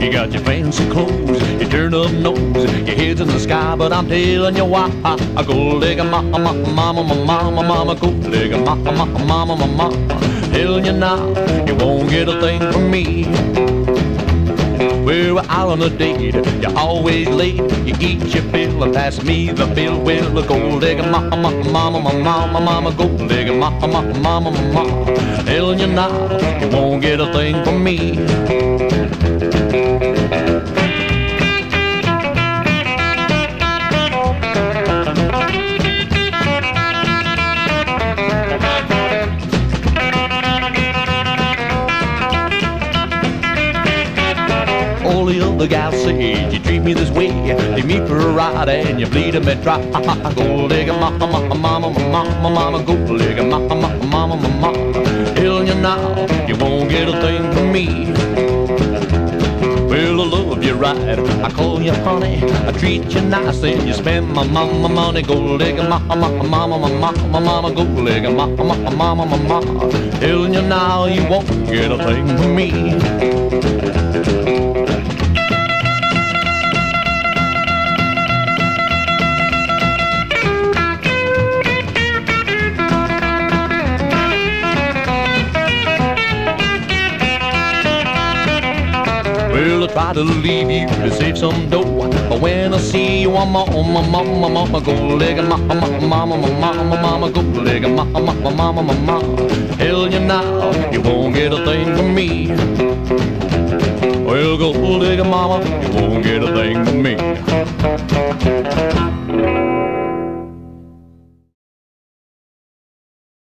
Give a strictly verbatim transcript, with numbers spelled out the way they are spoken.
You got your fancy clothes, you turn up nose, your head's in the sky, but I'm telling you why. I go leg a mama, mama, mama, mama, mama, go leg a mama, mama, mama, mama. Telling you now, you won't get a thing from me. We're out on a date, you're always late. You eat your fill and pass me the bill. Well, go leg a mama, mama, mama, mama, mama, go leg a mama, mama, mama, mama. Telling you now, you won't get a thing from me. All the other gals say you treat me this way. Take me for a ride and you bleeding me dry. Go leg a mama, mama, mama, mama, mama, go leg a mama, mama, mama, mama. Telling you now, you won't get a thing from me. Well, I love you right, I call you honey, I treat you nice and you spend my mama money. Go leg a mama, mama, mama, mama, mama, go leg a mama, mama, mama, mama. Telling you now, you won't get a thing from me. Well, I try to leave you to save some dough, but when I see you, I'm on my mama, mama, go leg a mama, mama, mama, mama, mama, go leg a mama, mama, mama, mama. Tell you now, you won't get a thing from me. Well, go leg a mama, you won't get a thing from me.